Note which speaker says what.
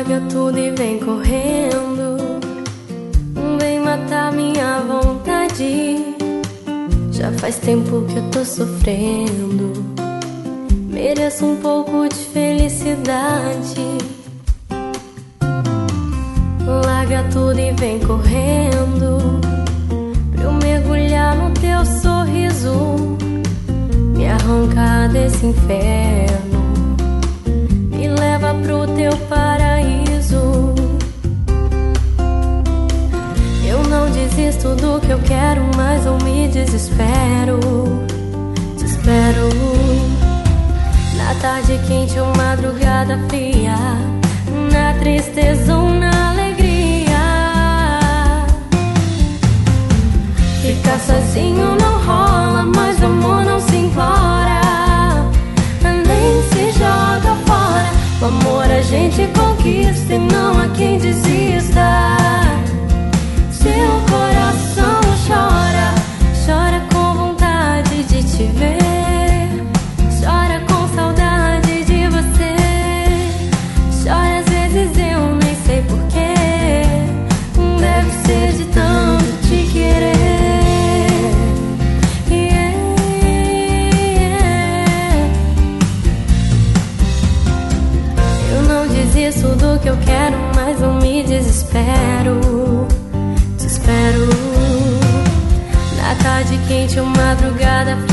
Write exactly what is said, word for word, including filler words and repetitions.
Speaker 1: Larga tudo e vem correndo, vem matar minha vontade. Já faz tempo que eu tô sofrendo, mereço um pouco de felicidade. Larga tudo e vem correndo, pra eu mergulhar no teu sorriso, me arrancar desse inferno, me leva pro teu paraíso. Eu não desisto do que eu quero, mas eu me desespero. Te espero na tarde quente ou madrugada fria, na tristeza ou na alegria. Ficar sozinho não rola, mas amor não se implora, nem se joga fora. O amor a gente conquista e não há quem desista. Seu coração chora, chora com vontade de te ver, chora com saudade de você, chora às vezes eu nem sei porquê, deve ser de tanto te querer. Yeah, yeah. Eu não desisto do que eu quero, mas eu me desespero. Te espero na tarde quente ou madrugada fria,